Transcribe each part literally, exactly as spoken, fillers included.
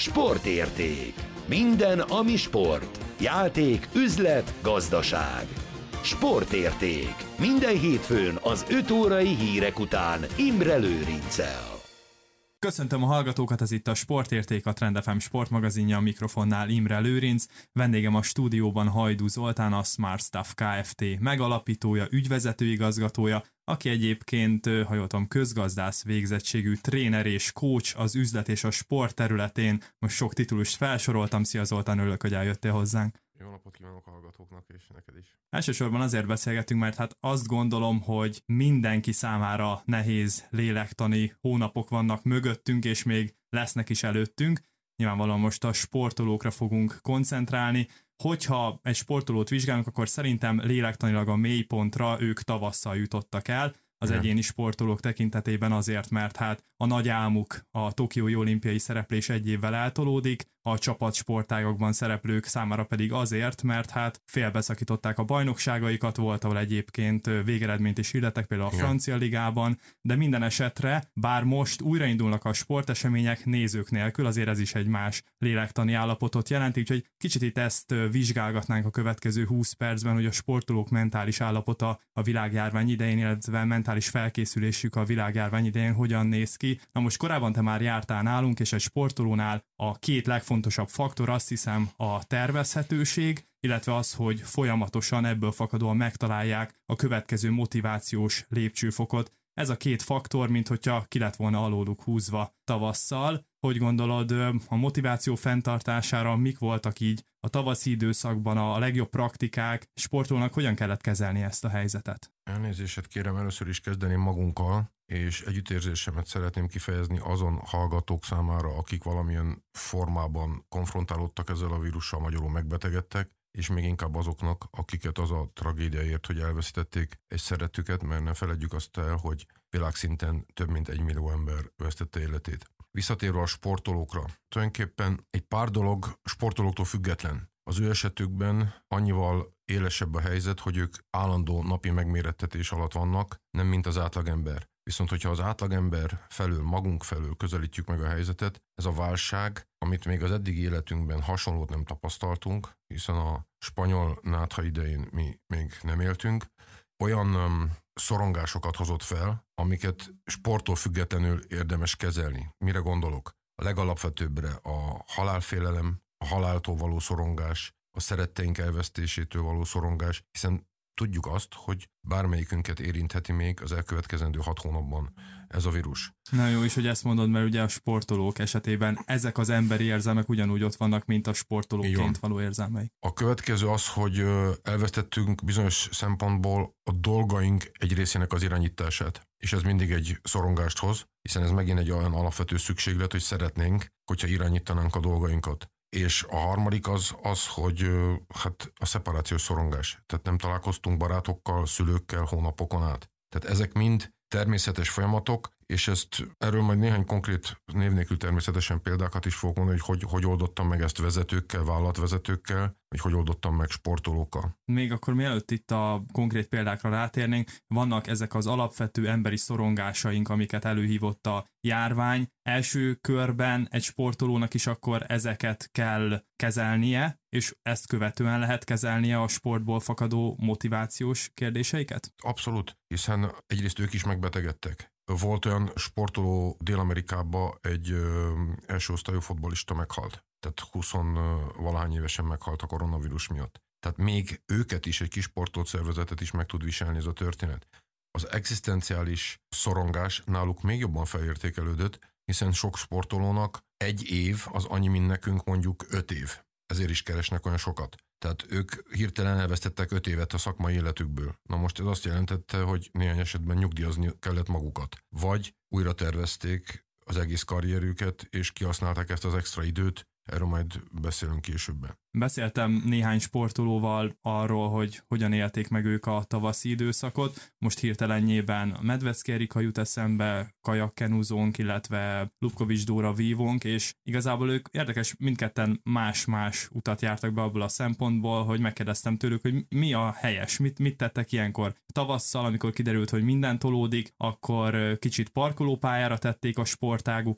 Sportérték. Minden, ami sport. Játék, üzlet, gazdaság. Sportérték. Minden hétfőn az öt órai hírek után Imre Lőrinccel. Köszöntöm a hallgatókat, ez itt a Sportérték, a Trend ef em sportmagazinja, a mikrofonnál Imre Lőrinc. Vendégem a stúdióban Hajdú Zoltán, a Smart Stuff Kft. Megalapítója, ügyvezetőigazgatója, aki egyébként, ha jól tudom, közgazdász végzettségű tréner és coach az üzlet és a sport területén. Most sok titulust felsoroltam. Szia Zoltán, örülök, hogy eljöttél hozzánk. Jó napot kívánok a hallgatóknak, és neked is. Elsősorban azért beszélgetünk, mert hát azt gondolom, hogy mindenki számára nehéz lélektani hónapok vannak mögöttünk, és még lesznek is előttünk. Nyilvánvalóan most a sportolókra fogunk koncentrálni. Hogyha egy sportolót vizsgálunk, akkor szerintem lélektanilag a mélypontra ők tavasszal jutottak el. Az Igen. Egyéni sportolók tekintetében azért, mert hát a nagy álmuk, a tokiói olimpiai szereplés egy évvel eltolódik, a csapatsportágokban szereplők számára pedig azért, mert hát félbeszakították a bajnokságaikat, volt, ahol egyébként végeredményt is hirdettek, például a Igen. francia ligában, de minden esetre, bár most újraindulnak a sportesemények nézők nélkül, azért ez is egy más lélektani állapotot jelenti, úgyhogy kicsit itt ezt vizsgálgatnánk a következő húsz percben, hogy a sportolók mentális állapota a világjárvány idején, illetve mentális felkészülésük a világjárvány idején hogyan néz ki. Na most korábban te már jártál nálunk, és egy sportolónál a két legfontosabb faktor, azt hiszem, a tervezhetőség, illetve az, hogy folyamatosan ebből fakadóan megtalálják a következő motivációs lépcsőfokot. Ez a két faktor, mint hogyha ki lett volna alóluk húzva tavasszal. Hogy gondolod, a motiváció fenntartására mik voltak így a tavaszi időszakban a legjobb praktikák, sportolónak hogyan kellett kezelni ezt a helyzetet? Elnézést kérem, először is kezdeném magunkkal, és együttérzésemet szeretném kifejezni azon hallgatók számára, akik valamilyen formában konfrontálódtak ezzel a vírussal, magyarul megbetegedtek, és még inkább azoknak, akiket az a tragédia ért, hogy elvesztették egy szeretüket, mert ne feledjük azt el, hogy világszinten több mint egy millió ember vesztette életét. Visszatérve a sportolókra, tulajdonképpen egy pár dolog sportolóktól független. Az ő esetükben annyival élesebb a helyzet, hogy ők állandó napi megmérettetés alatt vannak, nem mint az átlagember. Viszont, hogyha az átlagember felől, magunk felől közelítjük meg a helyzetet, ez a válság, amit még az eddigi életünkben hasonlót nem tapasztaltunk, hiszen a spanyol nátha idején mi még nem éltünk, olyan um, szorongásokat hozott fel, amiket sporttól függetlenül érdemes kezelni. Mire gondolok? A legalapvetőbbre a halálfélelem, a haláltól való szorongás, a szeretteink elvesztésétől való szorongás, hiszen tudjuk azt, hogy bármelyikünket érintheti még az elkövetkezendő hat hónapban ez a vírus. Na jó is, hogy ezt mondod, mert ugye a sportolók esetében ezek az emberi érzelmek ugyanúgy ott vannak, mint a sportolóként való érzelmei. A következő az, hogy elvesztettünk bizonyos szempontból a dolgaink egy részének az irányítását. És ez mindig egy szorongást hoz, hiszen ez megint egy olyan alapvető szükséglet, hogy szeretnénk, hogyha irányítanánk a dolgainkat. És a harmadik az, az, hogy hát a szeparációs szorongás. Tehát nem találkoztunk barátokkal, szülőkkel hónapokon át. Tehát ezek mind természetes folyamatok, és ezt erről majd néhány konkrét név nélkül természetesen példákat is fogok mondani, hogy hogy, hogy oldottam meg ezt vezetőkkel, vállalatvezetőkkel, vagy hogy oldottam meg sportolókkal. Még akkor mielőtt itt a konkrét példákra rátérnénk, vannak ezek az alapvető emberi szorongásaink, amiket előhívott a járvány. Első körben egy sportolónak is akkor ezeket kell kezelnie, és ezt követően lehet kezelnie a sportból fakadó motivációs kérdéseiket? Abszolút, hiszen egyrészt ők is megbetegedtek. Volt olyan sportoló Dél-Amerikában, egy ö, első osztályú futballista meghalt. Tehát húsz-valahány évesen meghalt a koronavírus miatt. Tehát még őket is, egy kis sportolt szervezetet is meg tud viselni ez a történet. Az egzisztenciális szorongás náluk még jobban felértékelődött, hiszen sok sportolónak egy év az annyi, mint nekünk mondjuk öt év. Ezért is keresnek olyan sokat. Tehát ők hirtelen elvesztettek öt évet a szakmai életükből. Na most ez azt jelentette, hogy néhány esetben nyugdíjazni kellett magukat. Vagy újra tervezték az egész karrierüket, és kihasználták ezt az extra időt, erről majd beszélünk későbben. Beszéltem néhány sportolóval arról, hogy hogyan élték meg ők a tavaszi időszakot. Most hirtelenjében Medvecki Erika jut eszembe, kajakkenuzónk, illetve Lubkovics Dóra vívónk, és igazából ők érdekes, mindketten más-más utat jártak be abból a szempontból, hogy megkérdeztem tőlük, hogy mi a helyes, mit, mit tettek ilyenkor. Tavasszal, amikor kiderült, hogy minden tolódik, akkor kicsit parkolópályára tették a sportágukat,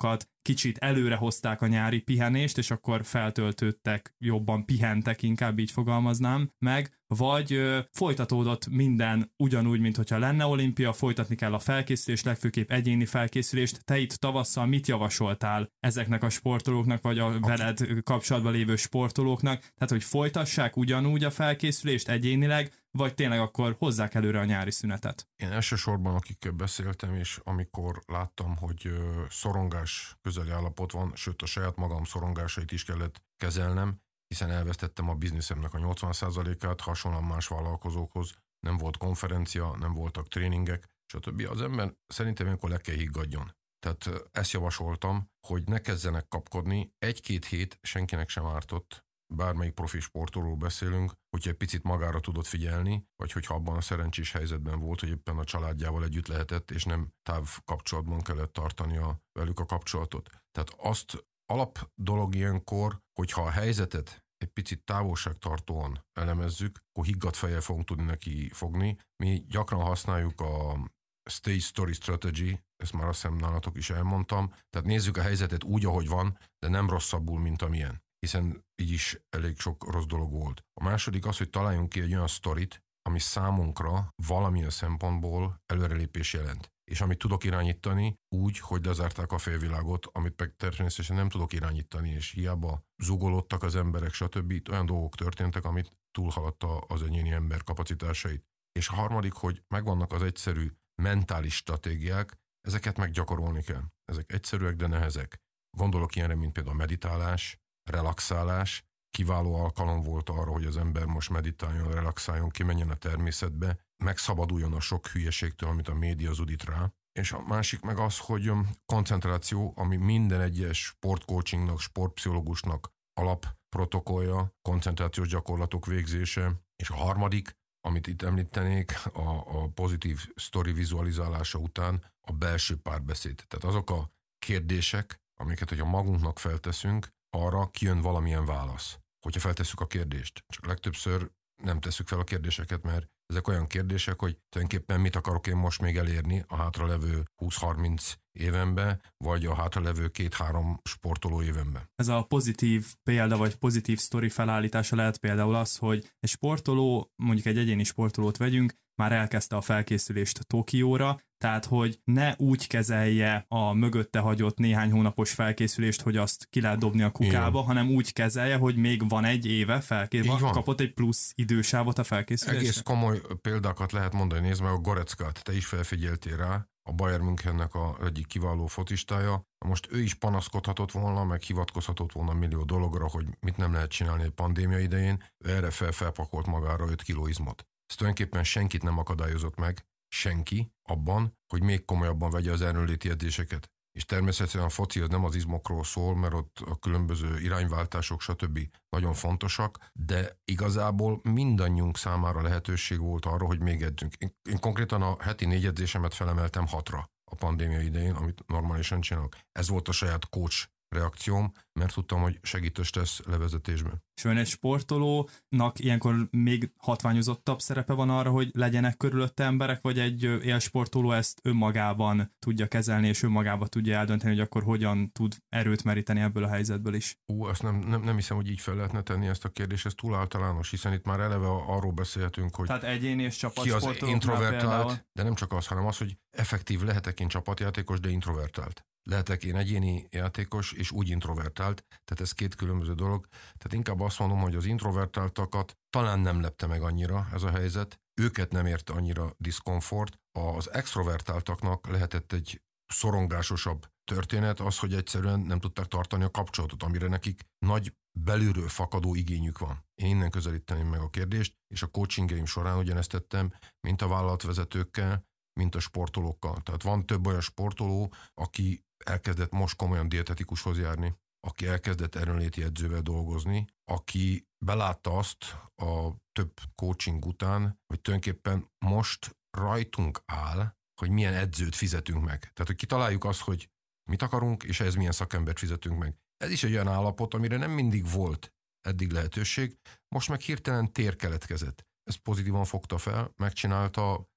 kicsit előre hozták a nyári pihenést, és akkor feltöltődtek, jobban pihentek, inkább így fogalmaznám meg, vagy ö, folytatódott minden ugyanúgy, mint hogyha lenne olimpia, folytatni kell a felkészülést, legfőképp egyéni felkészülést. Te itt tavasszal mit javasoltál ezeknek a sportolóknak, vagy a veled kapcsolatban lévő sportolóknak? Tehát, hogy folytassák ugyanúgy a felkészülést egyénileg, vagy tényleg akkor hozzák előre a nyári szünetet? Én elsősorban, akikkel beszéltem, és amikor láttam, hogy szorongás közeli állapot van, sőt a saját magam szorongásait is kellett kezelnem, hiszen elvesztettem a bizniszemnek a nyolcvan százalékát, hasonlóan más vállalkozókhoz, nem volt konferencia, nem voltak tréningek, stb. Az ember szerintem ilyenkor le kell higgadjon. Tehát ezt javasoltam, hogy ne kezdenek kapkodni, egy-két hét senkinek sem ártott, bármelyik profi sportolóról beszélünk, hogyha egy picit magára tudott figyelni, vagy hogyha abban a szerencsés helyzetben volt, hogy éppen a családjával együtt lehetett, és nem távkapcsolatban kellett tartania velük a kapcsolatot. Tehát azt alap dolog ilyenkor, hogyha a helyzetet egy picit távolságtartóan elemezzük, akkor higgadt fejjel fogunk tudni neki fogni. Mi gyakran használjuk a Stage Story Strategy, ezt már azt hiszem nálatok is elmondtam, tehát nézzük a helyzetet úgy, ahogy van, de nem rosszabbul, mint amilyen, hiszen így is elég sok rossz dolog volt. A második az, hogy találjunk ki egy olyan sztorit, ami számunkra valamilyen szempontból előrelépés jelent. És amit tudok irányítani úgy, hogy lezárták a félvilágot, amit meg természetesen nem tudok irányítani, és hiába zugolódtak az emberek, stb. Olyan dolgok történtek, amit túlhaladta az egyéni ember kapacitásait. És a harmadik, hogy megvannak az egyszerű mentális stratégiák, ezeket meg gyakorolni kell. Ezek egyszerűek, de nehezek. Gondolok ilyenre, mint például a meditálás, relaxálás. Kiváló alkalom volt arra, hogy az ember most meditáljon, relaxáljon, kimenjen a természetbe, megszabaduljon a sok hülyeségtől, amit a média zudít rá. És a másik meg az, hogy koncentráció, ami minden egyes sportcoachingnak, sportpszichológusnak alapprotokollja, koncentrációs gyakorlatok végzése. És a harmadik, amit itt említenék, a, a pozitív sztori vizualizálása után a belső párbeszéd. Tehát azok a kérdések, amiket, hogyha magunknak felteszünk, arra kijön valamilyen válasz, hogyha feltesszük a kérdést. Csak legtöbbször nem tesszük fel a kérdéseket, mert ezek olyan kérdések, hogy tulajdonképpen mit akarok én most még elérni a hátralevő húsz-harminc évemben, vagy a hátralevő két-három sportoló évemben. Ez a pozitív példa, vagy pozitív sztori felállítása lehet például az, hogy egy sportoló, mondjuk egy egyéni sportolót vegyünk, már elkezdte a felkészülést Tokióra, tehát hogy ne úgy kezelje a mögötte hagyott néhány hónapos felkészülést, hogy azt ki lehet dobni a kukába, igen, hanem úgy kezelje, hogy még van egy éve felkészülve, kapott egy plusz idősávot a felkészülésre. Egész komoly példákat lehet mondani, nézd meg a Goreckát, te is felfigyeltél rá, a Bayern Münchennek a egyik kiváló focistája. Most ő is panaszkodhatott volna, meg hivatkozhatott volna millió dologra, hogy mit nem lehet csinálni egy pandémia idején, erre fel felpakolt magára öt kiló izmot. Ez tulajdonképpen senkit nem akadályozott meg, senki abban, hogy még komolyabban vegye az erőnléti edzéseket. És természetesen a foci az nem az izmokról szól, mert ott a különböző irányváltások, stb. Nagyon fontosak, de igazából mindannyiunk számára lehetőség volt arra, hogy még edzünk. Én, én konkrétan a heti négy edzésemet felemeltem hatra a pandémia idején, amit normálisan csinálok. Ez volt a saját coach reakcióm, mert tudtam, hogy segítős tesz levezetésben. És olyan egy sportolónak ilyenkor még hatványozottabb szerepe van arra, hogy legyenek körülötte emberek, vagy egy élsportoló ezt önmagában tudja kezelni, és önmagában tudja eldönteni, hogy akkor hogyan tud erőt meríteni ebből a helyzetből is? Ú, azt nem, nem, nem hiszem, hogy így fel lehetne tenni ezt a kérdést, ez túl általános, hiszen itt már eleve arról beszélhetünk, hogy tehát egyéni és csapatsportolóknál ki az introvertált, de nem csak az, hanem az, hogy effektív lehetek én csapatjátékos, de introvertált. Lehetek én egyéni játékos, és úgy introvertált, tehát ez két különböző dolog. Tehát inkább azt mondom, hogy az introvertáltakat talán nem lepte meg annyira ez a helyzet, őket nem érte annyira diszkomfort. Az extrovertáltaknak lehetett egy szorongásosabb történet az, hogy egyszerűen nem tudták tartani a kapcsolatot, amire nekik nagy belülről fakadó igényük van. Én innen közelíteném meg a kérdést, és a coachingeim során ugyanezt tettem, mint a vállalatvezetőkkel, mint a sportolókkal. Tehát van több olyan sportoló, aki elkezdett most komolyan dietetikushoz járni, aki elkezdett erőnléti edzővel dolgozni, aki belátta azt a több coaching után, hogy tulajdonképpen most rajtunk áll, hogy milyen edzőt fizetünk meg. Tehát, hogy kitaláljuk azt, hogy mit akarunk, és ehhez milyen szakembert fizetünk meg. Ez is egy olyan állapot, amire nem mindig volt eddig lehetőség, most meg hirtelen tér keletkezett. Ezt pozitívan fogta fel, megcsinálta,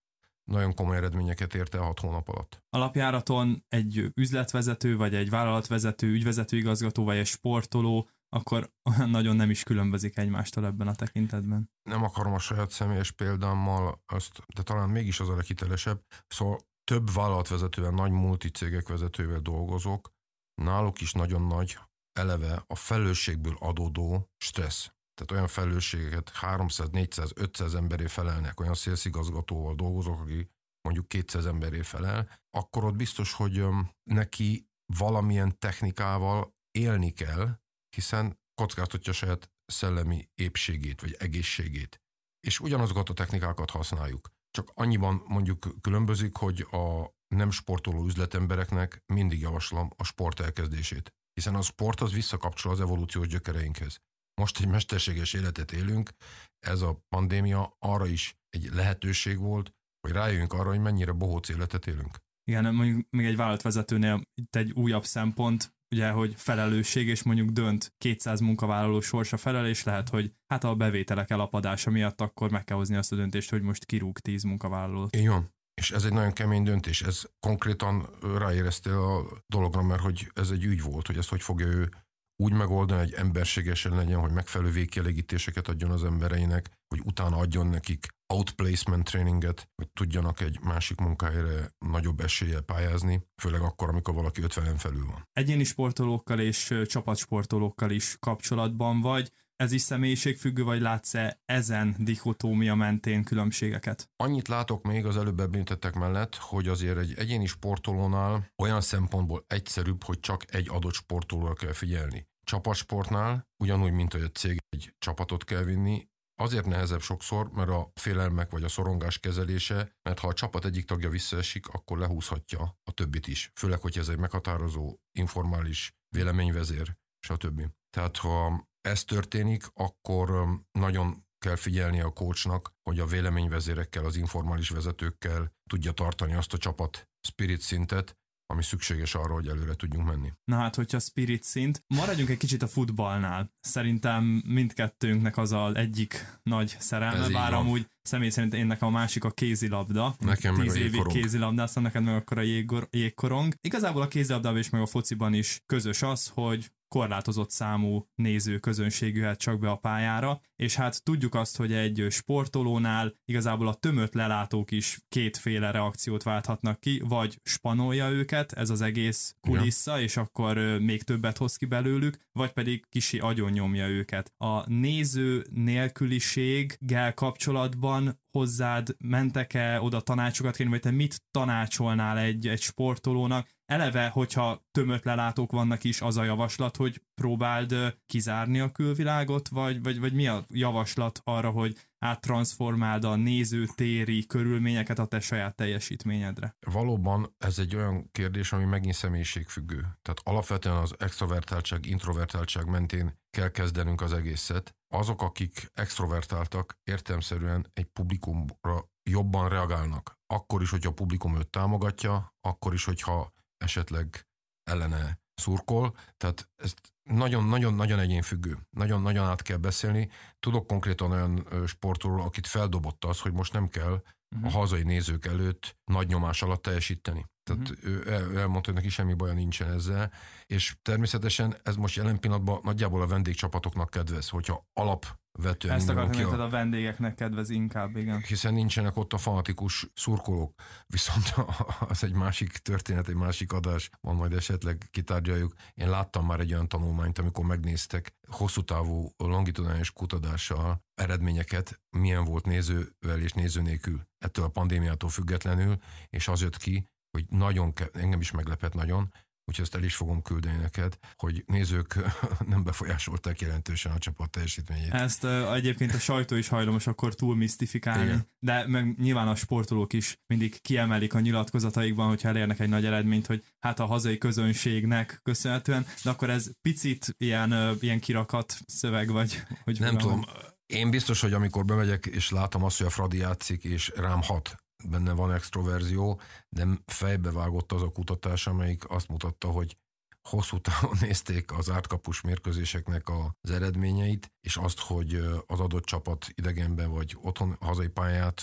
nagyon komoly eredményeket ért el hat hónap alatt. Alapjáraton egy üzletvezető, vagy egy vállalatvezető, ügyvezető igazgató, vagy egy sportoló, akkor olyan nagyon nem is különbözik egymástól ebben a tekintetben. Nem akarom a saját személyes példámmal, azt, de talán mégis az a leghitelesebb. Szóval több vállalatvezetővel, nagy multicégek vezetővel dolgozok, náluk is nagyon nagy eleve a felelősségből adódó stressz. Tehát olyan felelősségeket háromszáz, négyszáz, ötszáz emberé felelnek, olyan szélszigazgatóval dolgozok, aki mondjuk kétszáz emberé felel, akkor ott biztos, hogy neki valamilyen technikával élni kell, hiszen kockáztatja saját szellemi épségét, vagy egészségét. És ugyanazokat a technikákat használjuk. Csak annyiban mondjuk különbözik, hogy a nem sportoló üzletembereknek mindig javaslom a sport elkezdését. Hiszen a sport az visszakapcsol az evolúciós gyökereinkhez. Most egy mesterséges életet élünk, ez a pandémia arra is egy lehetőség volt, hogy rájöjjünk arra, hogy mennyire bohóc életet élünk. Igen, mondjuk még egy vállalatvezetőnél itt egy újabb szempont, ugye, hogy felelősség, és mondjuk dönt kétszáz munkavállaló sorsa felel, és lehet, hogy hát a bevételek elapadása miatt akkor meg kell hozni azt a döntést, hogy most kirúg tíz munkavállalót. Így van. És ez egy nagyon kemény döntés. Ez konkrétan ráéreztél a dologra, mert hogy ez egy ügy volt, hogy ezt hogy fogja ő úgy megoldani, hogy emberségesen legyen, hogy megfelelő végkielégítéseket adjon az embereinek, hogy utána adjon nekik outplacement tréninget, hogy tudjanak egy másik munkahelyre nagyobb eséllyel pályázni, főleg akkor, amikor valaki ötvenen felül van. Egyéni sportolókkal és csapatsportolókkal is kapcsolatban vagy, ez is személyiségfüggő, vagy látsz-e ezen dichotómia mentén különbségeket? Annyit látok még az előbb említettek mellett, hogy azért egy egyéni sportolónál olyan szempontból egyszerűbb, hogy csak egy adott sportolóra kell figyelni. Csapatsportnál, ugyanúgy, mint hogy a cég egy csapatot kell vinni, azért nehezebb sokszor, mert a félelmek vagy a szorongás kezelése, mert ha a csapat egyik tagja visszaesik, akkor lehúzhatja a többit is. Főleg, hogy ez egy meghatározó, informális véleményvezér, stb. Tehát ha ez történik, akkor nagyon kell figyelni a coachnak, hogy a véleményvezérekkel, az informális vezetőkkel tudja tartani azt a csapat spirit szintet, ami szükséges arra, hogy előre tudjunk menni. Na hát, hogyha spirit szint, maradjunk egy kicsit a futballnál. Szerintem mindkettőnknek az az egyik nagy szerelme, bár amúgy személy szerint én nekem a másik a kézilabda. Nekem meg a Tíz évig jégkorong. kézilabdáztam, neked meg akkor a jéggor, jégkorong. Igazából a kézilabdában és meg a fociban is közös az, hogy korlátozott számú néző közönség jöhet csak be a pályára, és hát tudjuk azt, hogy egy sportolónál igazából a tömött lelátók is kétféle reakciót válthatnak ki, vagy spanolja őket, ez az egész kulissza, ja. És akkor még többet hoz ki belőlük, vagy pedig kisi agyonnyomja őket. A néző nélküliséggel kapcsolatban hozzád mentek-e oda tanácsokat kérni, vagy te mit tanácsolnál egy, egy sportolónak? Eleve, hogyha tömött lelátók vannak is, az a javaslat, hogy próbáld kizárni a külvilágot, vagy, vagy, vagy mi a javaslat arra, hogy áttranszformáld a nézőtéri körülményeket a te saját teljesítményedre? Valóban ez egy olyan kérdés, ami megint személyiségfüggő. Tehát alapvetően az extrovertáltság, introvertáltság mentén kell kezdenünk az egészet. Azok, akik extrovertáltak, értelemszerűen egy publikumra jobban reagálnak. Akkor is, hogyha a publikum őt támogatja, akkor is, hogyha esetleg ellene szurkol. Tehát ez nagyon-nagyon-nagyon egyénfüggő. Nagyon-nagyon át kell beszélni. Tudok konkrétan olyan sportolóról, akit feldobott az, hogy most nem kell uh-huh. a hazai nézők előtt nagy nyomás alatt teljesíteni. Tehát uh-huh. ő el, elmondta, hogy neki semmi baja nincsen ezzel, és természetesen ez most jelen pillanatban nagyjából a vendégcsapatoknak kedvez, hogyha alapvetően... Ezt akartam, hogy a... a vendégeknek kedvez inkább, igen. Hiszen nincsenek ott a fanatikus szurkolók, viszont az egy másik történet, egy másik adás, van majd esetleg kitárgyaljuk. Én láttam már egy olyan tanulmányt, amikor megnéztek hosszú távú longitudális kutatással eredményeket, milyen volt nézővel és néző nélkül ettől a pandémiától függetlenül, és az jött ki, hogy nagyon, engem is meglepett nagyon, úgyhogy ezt el is fogom küldeni neked, hogy nézők nem befolyásolták jelentősen a csapat teljesítményét. Ezt uh, egyébként a sajtó is hajlamos akkor túl misztifikálni, igen. De meg nyilván a sportolók is mindig kiemelik a nyilatkozataikban, hogyha elérnek egy nagy eredményt, hogy hát a hazai közönségnek köszönhetően, de akkor ez picit ilyen, uh, ilyen kirakat szöveg, vagy hogy nem tudom. Én biztos, hogy amikor bemegyek és látom azt, hogy a Fradi játszik, és rám hat, benne van extroverzió, de fejbe vágott az a kutatás, amelyik azt mutatta, hogy hosszú távon nézték az átkapus mérkőzéseknek az eredményeit, és azt, hogy az adott csapat idegenben vagy otthon hazai pályán játszott,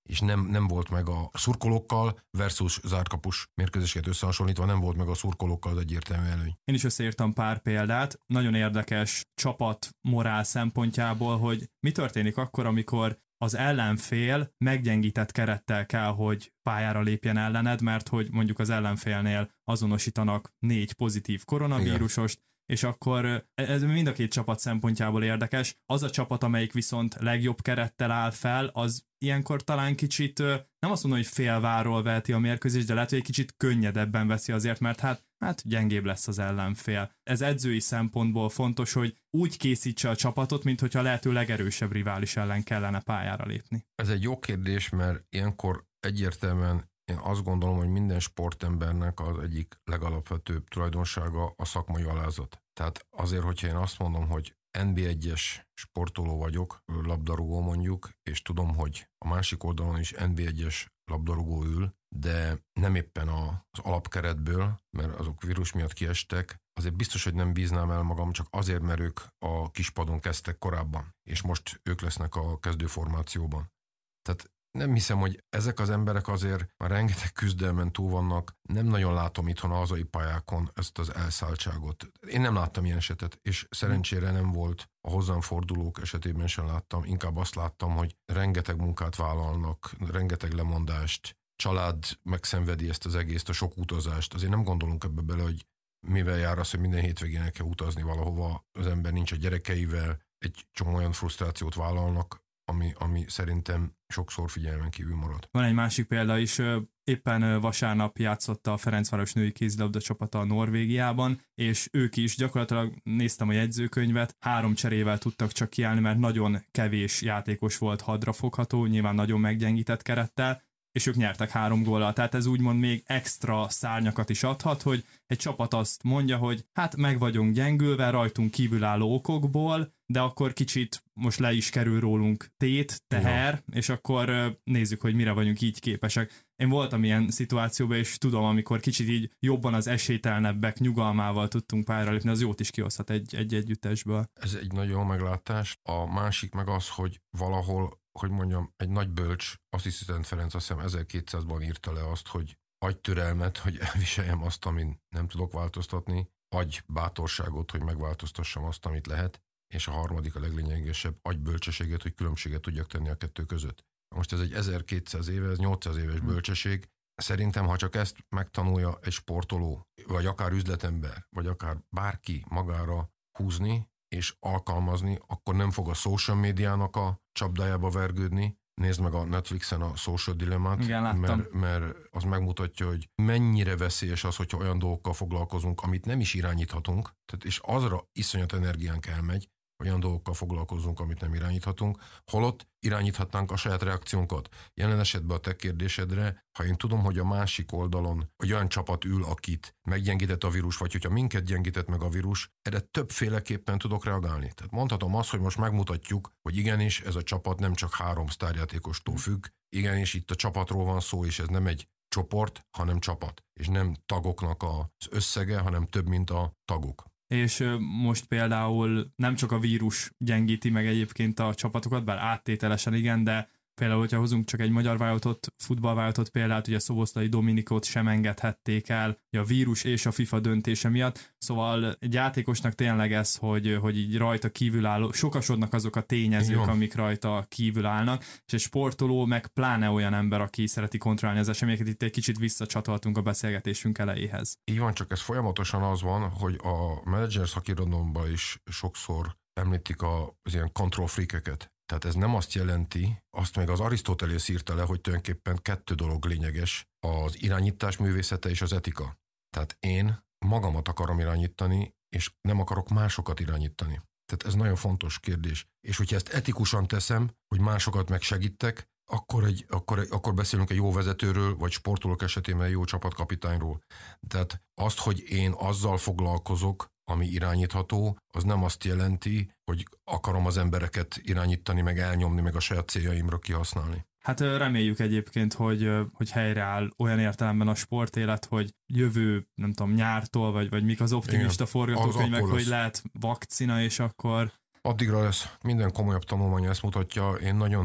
és nem, nem volt meg a szurkolókkal versus zártkapus mérkőzéseket összehasonlítva, nem volt meg a szurkolókkal az egyértelmű előny. Én is összeírtam pár példát, nagyon érdekes csapat morál szempontjából, hogy mi történik akkor, amikor az ellenfél meggyengített kerettel kell, hogy pályára lépjen ellened, mert hogy mondjuk az ellenfélnél azonosítanak négy pozitív koronavírusost, igen. És akkor ez mind a két csapat szempontjából érdekes. Az a csapat, amelyik viszont legjobb kerettel áll fel, az ilyenkor talán kicsit, nem azt mondom, hogy félváról veheti a mérkőzést, de lehet, hogy egy kicsit könnyedebben veszi azért, mert hát, hát gyengébb lesz az ellenfél. Ez edzői szempontból fontos, hogy úgy készítse a csapatot, mint hogyha lehető legerősebb rivális ellen kellene pályára lépni. Ez egy jó kérdés, mert ilyenkor egyértelműen én azt gondolom, hogy minden sportembernek az egyik legalapvetőbb tulajdonsága a szakmai alázat. Tehát azért, hogyha én azt mondom, hogy en bé egyes sportoló vagyok, labdarúgó mondjuk, és tudom, hogy a másik oldalon is en bé egyes labdarúgó ül, de nem éppen az alapkeretből, mert azok vírus miatt kiestek, azért biztos, hogy nem bíznám el magam, csak azért, mert ők a kispadon kezdtek korábban, és most ők lesznek a kezdőformációban. Tehát nem hiszem, hogy ezek az emberek azért már rengeteg küzdelmen túl vannak, nem nagyon látom itthon a hazai pályákon ezt az elszálltságot. Én nem láttam ilyen esetet, és szerencsére nem volt, a hozzám fordulók esetében sem láttam, inkább azt láttam, hogy rengeteg munkát vállalnak, rengeteg lemondást, család megszenvedi ezt az egészt, a sok utazást. Azért nem gondolunk ebbe bele, hogy mivel jár az, hogy minden hétvégén el kell utazni valahova, az ember nincs a gyerekeivel, egy csomó olyan frusztrációt vállalnak, Ami, ami szerintem sokszor figyelmen kívül marad. Van egy másik példa is, éppen vasárnap játszott a Ferencváros női kézilabda csapata a Norvégiában, és ők is gyakorlatilag, néztem a jegyzőkönyvet, három cserével tudtak csak kiállni, mert nagyon kevés játékos volt hadrafogható, nyilván nagyon meggyengített kerettel, és ők nyertek három góllal. Tehát ez úgymond még extra szárnyakat is adhat, hogy egy csapat azt mondja, hogy hát meg vagyunk gyengülve rajtunk kívülálló okokból, de akkor kicsit most le is kerül rólunk tét, teher, ja. És akkor nézzük, hogy mire vagyunk így képesek. Én voltam ilyen szituációban, és tudom, amikor kicsit így jobban az esélytelenebbek nyugalmával tudtunk pályára lépni, az jót is kihozhat egy, egy együttesből. Ez egy nagyon meglátás. A másik meg az, hogy valahol, hogy mondjam, egy nagy bölcs, asszisztent Ferenc azt hiszem ezerkétszázban írta le azt, hogy adj türelmet, hogy elviseljem azt, amin nem tudok változtatni, adj bátorságot, hogy megváltoztassam azt, amit lehet, és a harmadik, a leglényegesebb, adj bölcsességet, hogy különbséget tudjak tenni a kettő között. Most ez egy ezerkétszáz éve, ez nyolcszáz éves bölcsesség. Szerintem, ha csak ezt megtanulja egy sportoló, vagy akár üzletember, vagy akár bárki magára húzni és alkalmazni, akkor nem fog a social médiának a csapdájába vergődni. Nézd meg a Netflixen a Social Dilemmát, igen, mert, mert az megmutatja, hogy mennyire veszélyes az, hogyha olyan dolgokkal foglalkozunk, amit nem is irányíthatunk, tehát és azra iszonyat energiánk elmegy, olyan dolgokkal foglalkozunk, amit nem irányíthatunk, holott irányíthatnánk a saját reakciónkat. Jelen esetben a te kérdésedre, ha én tudom, hogy a másik oldalon olyan csapat ül, akit meggyengített a vírus, vagy hogyha minket gyengített meg a vírus, erre többféleképpen tudok reagálni. Tehát mondhatom azt, hogy most megmutatjuk, hogy igenis ez a csapat nem csak három sztárjátékostól függ, igenis itt a csapatról van szó, és ez nem egy csoport, hanem csapat. És nem tagoknak az összege, hanem több, mint a tagok. És most például nem csak a vírus gyengíti meg egyébként a csapatokat, bár áttételesen igen, de például, hogyha hozunk csak egy magyar válogatott, futballválogatott példát, ugye Szoboszlai Dominikot sem engedhették el a vírus és a FIFA döntése miatt, szóval egy játékosnak tényleg ez, hogy, hogy így rajta kívülálló, sokasodnak azok a tényezők, igen, amik rajta kívül állnak, és egy sportoló meg pláne olyan ember, aki szereti kontrollálni az eseményeket, itt egy kicsit visszacsatoltunk a beszélgetésünk elejéhez. Így van, csak ez folyamatosan az van, hogy a menedzser szakirodalomban is sokszor említik az ilyen control freakeket. Tehát ez nem azt jelenti, azt még az Arisztotelész írta le, hogy tulajdonképpen kettő dolog lényeges, az irányítás művészete és az etika. Tehát én magamat akarom irányítani, és nem akarok másokat irányítani. Tehát ez nagyon fontos kérdés. És hogyha ezt etikusan teszem, hogy másokat megsegítek, akkor, egy, akkor, egy, akkor beszélünk egy jó vezetőről, vagy sportolók esetében egy jó csapatkapitányról. Tehát azt, hogy én azzal foglalkozok, ami irányítható, az nem azt jelenti, hogy akarom az embereket irányítani, meg elnyomni, meg a saját céljaimra kihasználni. Hát reméljük egyébként, hogy, hogy helyreáll olyan értelemben a sportélet, hogy jövő, nem tudom, nyártól, vagy, vagy mik az optimista igen, forgatókönyvek, hogy lehet vakcina, és akkor... Addigra lesz. Minden komolyabb tanulmány ezt mutatja. Én nagyon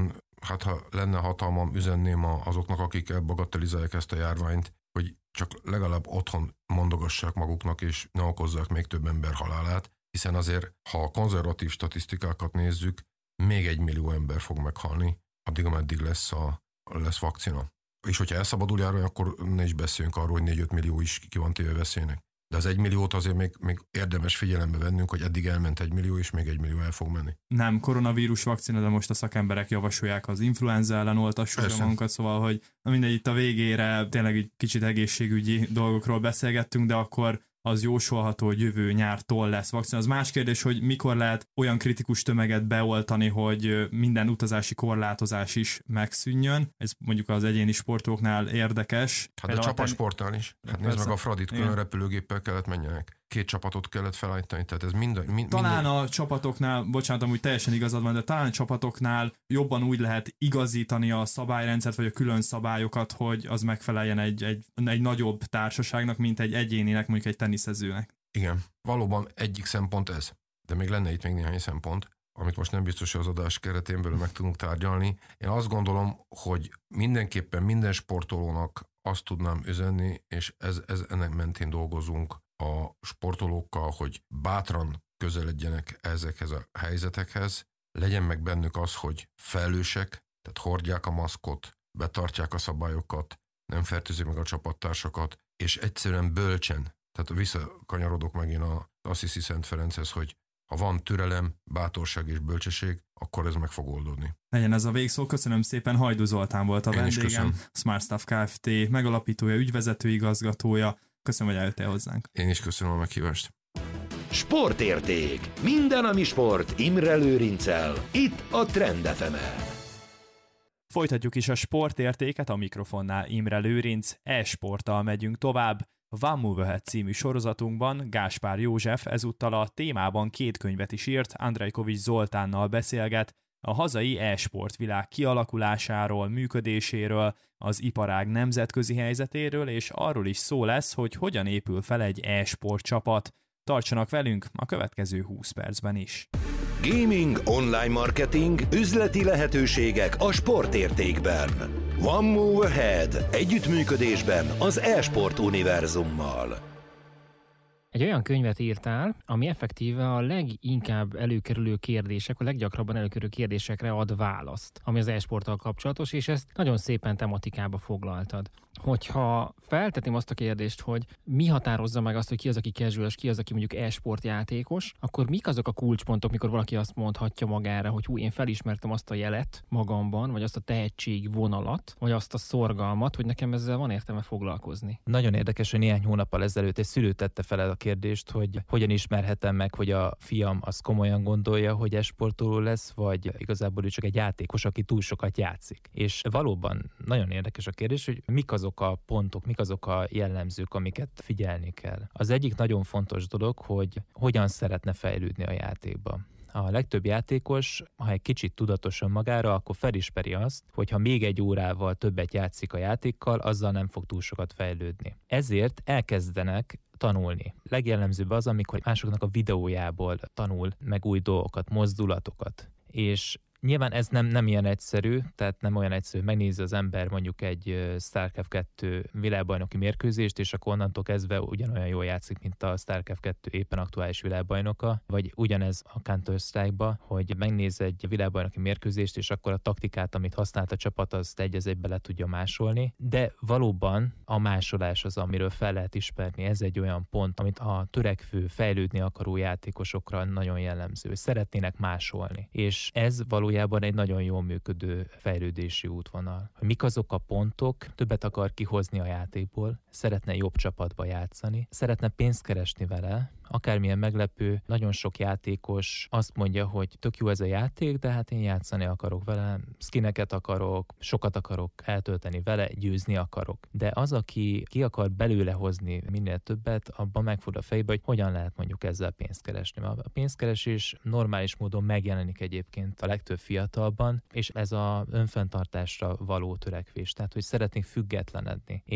Hát ha lenne hatalmam, üzenném azoknak, akik elbagatelizálják ezt a járványt, hogy csak legalább otthon mondogassák maguknak, és ne okozzák még több ember halálát, hiszen azért, ha a konzervatív statisztikákat nézzük, még egy millió ember fog meghalni, addig, ameddig lesz, a, lesz vakcina. És hogyha elszabadul járvány, akkor ne is beszéljünk arról, hogy négy-öt millió is ki van téve veszélynek. De az egy milliót azért még, még érdemes figyelembe vennünk, hogy eddig elment egy millió, és még egy millió el fog menni. Nem koronavírus vakcina, de most a szakemberek javasolják az influenza ellen oltassuk magunkat, szóval, hogy na mindegy, itt a végére tényleg egy kicsit egészségügyi dolgokról beszélgettünk, de akkor az jósolható, hogy jövő nyártól lesz vakcina. Az más kérdés, hogy mikor lehet olyan kritikus tömeget beoltani, hogy minden utazási korlátozás is megszűnjön. Ez mondjuk az egyéni sportoknál érdekes. Hát a csapatsportnál is. Hát nézd meg a Fradit, külön repülőgéppel kellett menjenek. Két csapatot kellett felállítani, tehát ez minden... mind, talán minden... a csapatoknál, bocsánat, amúgy teljesen igazad van, de talán a csapatoknál jobban úgy lehet igazítani a szabályrendszert, vagy a külön szabályokat, hogy az megfeleljen egy, egy, egy nagyobb társaságnak, mint egy egyéninek, mondjuk egy teniszezőnek. Igen, valóban egyik szempont ez, de még lenne itt még néhány szempont, amit most nem biztos, hogy az adás keretén belül meg tudunk tárgyalni. Én azt gondolom, hogy mindenképpen minden sportolónak azt tudnám üzenni, és ez, ez ennek mentén dolgozunk a sportolókkal, hogy bátran közeledjenek ezekhez a helyzetekhez, legyen meg bennük az, hogy felelősek, tehát hordják a maszkot, betartják a szabályokat, nem fertőzik meg a csapattársakat, és egyszerűen bölcsen, tehát visszakanyarodok megint az Assisi Szent Ferenchez, hogy ha van türelem, bátorság és bölcsesség, akkor ez meg fog oldódni. Legyen ez a végszó. Köszönöm szépen, Hajdú Zoltán volt a Én vendégem, Smart Stuff Kft. Megalapítója, ügyvezető igazgatója. Köszönöm, hogy eljöttél hozzánk. Én is köszönöm a meghívást. Sportérték. Minden, ami sport, Imre Lőrinccel. Itt a Trend ef emen. Folytatjuk is a sportértéket, a mikrofonnál Imre Lőrinc, e-sporttal megyünk tovább. One Move Ahead című sorozatunkban Gáspár József ezúttal a témában két könyvet is írt, Andrejkovics Zoltánnal beszélget a hazai e-sport világ kialakulásáról, működéséről, az iparág nemzetközi helyzetéről, és arról is szó lesz, hogy hogyan épül fel egy e-sport csapat. Tartsanak velünk a következő húsz percben is. Gaming, online marketing, üzleti lehetőségek a sportértékben. One Move Ahead. Együttműködésben az e-sport univerzummal. Egy olyan könyvet írtál, ami effektíve a leginkább előkerülő kérdések, a leggyakrabban előkerülő kérdésekre ad választ, ami az e-sporttal kapcsolatos, és ezt nagyon szépen tematikába foglaltad. Hogyha feltetném azt a kérdést, hogy mi határozza meg azt, hogy ki az, aki casual, ki az, aki mondjuk e-sport játékos, akkor mik azok a kulcspontok, mikor valaki azt mondhatja magára, hogy hú, én felismertem azt a jelet magamban, vagy azt a tehetségvonalat, vagy azt a szorgalmat, hogy nekem ezzel van értelme foglalkozni. Nagyon érdekes, hogy néhány hónappal ezelőtt egy szülő tette fel a kérdést, hogy hogyan ismerhetem meg, hogy a fiam az komolyan gondolja, hogy e-sportoló lesz, vagy igazából ő csak egy játékos, aki túl sokat játszik. És valóban nagyon érdekes a kérdés, hogy mik azok a pontok, mik azok a jellemzők, amiket figyelni kell. Az egyik nagyon fontos dolog, hogy hogyan szeretne fejlődni a játékba. A legtöbb játékos, ha egy kicsit tudatosan magára, akkor felismeri azt, hogy ha még egy órával többet játszik a játékkal, azzal nem fog túl sokat fejlődni. Ezért elkezdenek tanulni. Legjellemzőbb az, amikor másoknak a videójából tanul meg új dolgokat, mozdulatokat. És nyilván ez nem, nem ilyen egyszerű, tehát nem olyan egyszerű, megnézi az ember mondjuk egy StarCraft kettő világbajnoki mérkőzést, és akkor onnantól kezdve ugyanolyan jól játszik, mint a StarCraft kettő éppen aktuális világbajnoka, vagy ugyanez a Counter-Strike-ba, hogy megnéz egy világbajnoki mérkőzést, és akkor a taktikát, amit használt a csapat, azt egy az egybe le tudja másolni. De valóban a másolás az, amiről fel lehet ismerni. Ez egy olyan pont, amit a törekvő, fejlődni akaró játékosokra nagyon jellemző. Szeretnének másolni. És ez valójában valójában egy nagyon jól működő fejlődési útvonal. Hogy mik azok a pontok, többet akar kihozni a játékból, szeretne jobb csapatba játszani, szeretne pénzt keresni vele, akármilyen meglepő, nagyon sok játékos azt mondja, hogy tök jó ez a játék, de hát én játszani akarok vele, skineket akarok, sokat akarok eltölteni vele, győzni akarok. De az, aki ki akar belőle hozni minél többet, abban megfordul a fejbe, hogy hogyan lehet mondjuk ezzel pénzt keresni. A pénzkeresés normális módon megjelenik egyébként a legtöbb fiatalban, és ez a önfenntartásra való törekvés, tehát hogy szeretnék függetlenedni. És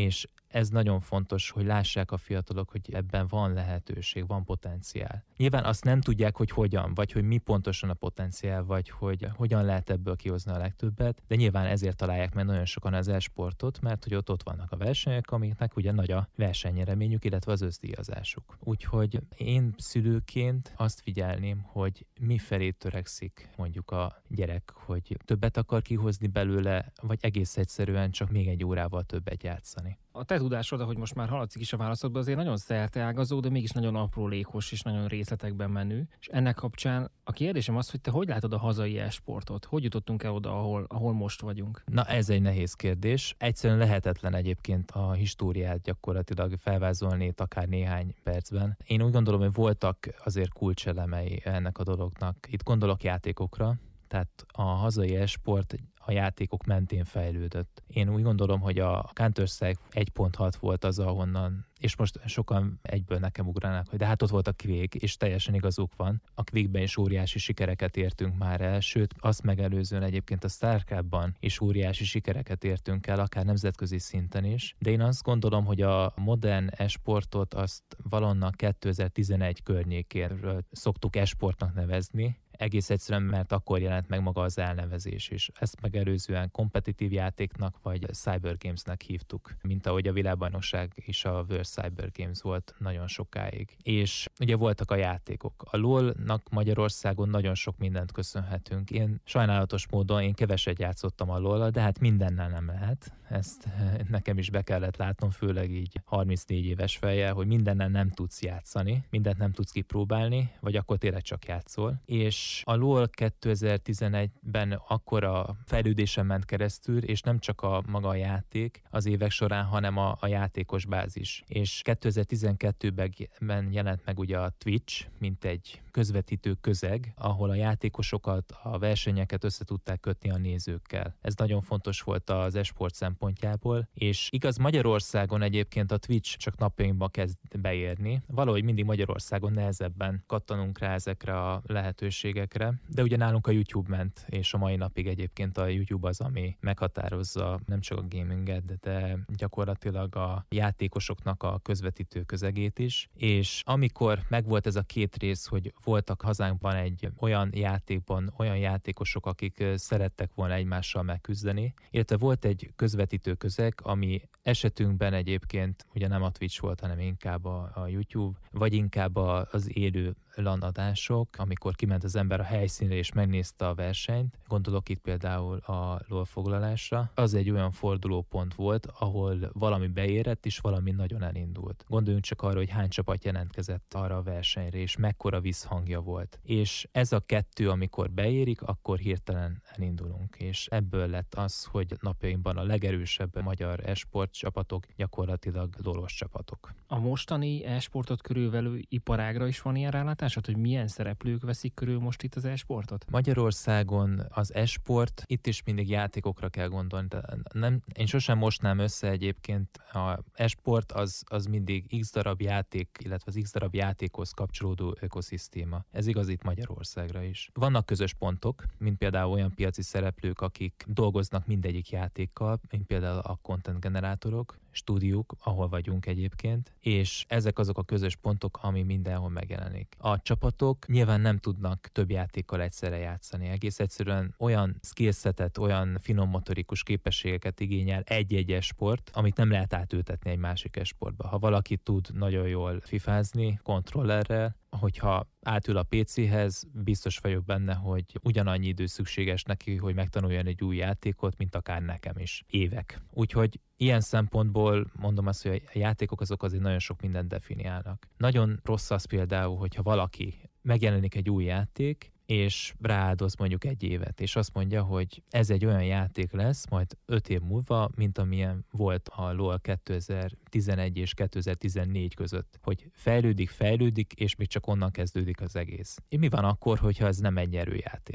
ez nagyon fontos, hogy lássák a fiatalok, hogy ebben van lehetőség, van potenciál. Nyilván azt nem tudják, hogy hogyan, vagy hogy mi pontosan a potenciál, vagy hogy hogyan lehet ebből kihozni a legtöbbet, de nyilván ezért találják meg nagyon sokan az e-sportot, mert hogy ott, ott vannak a versenyek, amiknek ugye nagy a versenynyereményük, illetve az összdíjazásuk. Úgyhogy én szülőként azt figyelném, hogy mi felé törekszik mondjuk a gyerek, hogy többet akar kihozni belőle, vagy egész egyszerűen csak még egy órával többet játszani. A te tudásod, ahogy most már hallatszik is a válaszodban, azért nagyon szerteágazó, de mégis nagyon aprólékos és nagyon részletekben menő. És ennek kapcsán a kérdésem az, hogy te hogy látod a hazai e-sportot? Hogy jutottunk el oda, ahol, ahol most vagyunk? Na, ez egy nehéz kérdés. Egyszerűen lehetetlen egyébként a históriát gyakorlatilag felvázolni akár néhány percben. Én úgy gondolom, hogy voltak azért kulcselemei ennek a dolognak. Itt gondolok játékokra, tehát a hazai e-sport a játékok mentén fejlődött. Én úgy gondolom, hogy a Counter-Strike egy pont hat volt az, ahonnan, és most sokan egyből nekem ugranak, hogy de hát ott volt a Quake, és teljesen igazuk van. A Quake-ben is óriási sikereket értünk már el, sőt, azt megelőzően egyébként a StarCraft-ban is óriási sikereket értünk el, akár nemzetközi szinten is. De én azt gondolom, hogy a modern e-sportot azt valonna kétezer-tizenegy környékéről szoktuk e-sportnak nevezni, egész egyszerűen, mert akkor jelent meg maga az elnevezés is. Ezt megelőzően kompetitív játéknak vagy Cyber Gamesnek hívtuk, mint ahogy a világbajnokság is a World Cyber Games volt nagyon sokáig. És ugye voltak a játékok. A LoL-nak Magyarországon nagyon sok mindent köszönhetünk. Én sajnálatos módon én keveset játszottam a LoL-al, de hát mindennel nem lehet. Ezt nekem is be kellett látnom, főleg így harmincnégy éves fejjel, hogy mindennel nem tudsz játszani, mindent nem tudsz kipróbálni, vagy akkor tényleg csak játszol. És a LoL kétezer-tizenegyben akkora fejlődésen ment keresztül, és nem csak a maga a játék az évek során, hanem a, a játékos bázis. És kétezer-tizenkettőben jelent meg ugye a Twitch, mint egy közvetítő közeg, ahol a játékosokat, a versenyeket össze tudták kötni a nézőkkel. Ez nagyon fontos volt az e-sport szempontjából, és igaz, Magyarországon egyébként a Twitch csak napjainkban kezd beérni. Valahogy mindig Magyarországon nehezebben kattanunk rá ezekre a lehetőségekre, de ugye nálunk a YouTube ment, és a mai napig egyébként a YouTube az, ami meghatározza nem csak a gaminget, de gyakorlatilag a játékosoknak a közvetítő közegét is, és amikor megvolt ez a két rész, hogy voltak hazánkban egy olyan játékban olyan játékosok, akik szerettek volna egymással megküzdeni, illetve volt egy közvetítő közeg, ami esetünkben egyébként ugye nem a Twitch volt, hanem inkább a, a YouTube, vagy inkább a, az élő LAN adások, amikor kiment az ember a helyszínre és megnézte a versenyt. Gondolok itt például a LoL foglalásra. Az egy olyan fordulópont volt, ahol valami beérett, és valami nagyon elindult. Gondoljunk csak arra, hogy hány csapat jelentkezett arra a versenyre, és mekkora visszhangja volt. És ez a kettő, amikor beérik, akkor hirtelen elindulunk. És ebből lett az, hogy napjainkban a legerősebb magyar e-sport csapatok gyakorlatilag lolos csapatok. A mostani e-sportot körülvelő iparágra is van ilyen rálátásod, hogy milyen szereplők veszik körül most itt az e-sportot? Magyarországon az e-sport, itt is mindig játékokra kell gondolni. Nem, én sosem mostnám össze egyébként, a e-sport az, az mindig x darab játék, illetve az x darab játékhoz kapcsolódó ökoszisztéma. Ez igaz itt Magyarországra is. Vannak közös pontok, mint például olyan piaci szereplők, akik dolgoznak mindegyik játékkal, mint például a content generátorok, stúdiók, ahol vagyunk egyébként, és ezek azok a közös pontok, ami mindenhol megjelenik. A csapatok nyilván nem tudnak több játékkal egyszerre játszani. Egész egyszerűen olyan skillsetet, olyan finom motorikus képességeket igényel egy-egy e-sport, amit nem lehet átültetni egy másik e-sportba. Ha valaki tud nagyon jól fifázni kontrollerrel, hogyha átül a pé céhez, biztos vagyok benne, hogy ugyanannyi idő szükséges neki, hogy megtanuljon egy új játékot, mint akár nekem is. Évek. Úgyhogy ilyen szempontból mondom azt, hogy a játékok azok azért nagyon sok mindent definiálnak. Nagyon rossz az például, hogyha valaki megjelenik egy új játék, és rááldoz mondjuk egy évet, és azt mondja, hogy ez egy olyan játék lesz majd öt év múlva, mint amilyen volt a LoL kétezer-tizenegy és kétezer-tizennégy között, hogy fejlődik, fejlődik, és még csak onnan kezdődik az egész. Mi van akkor, hogyha ez nem egy nyerőjáték?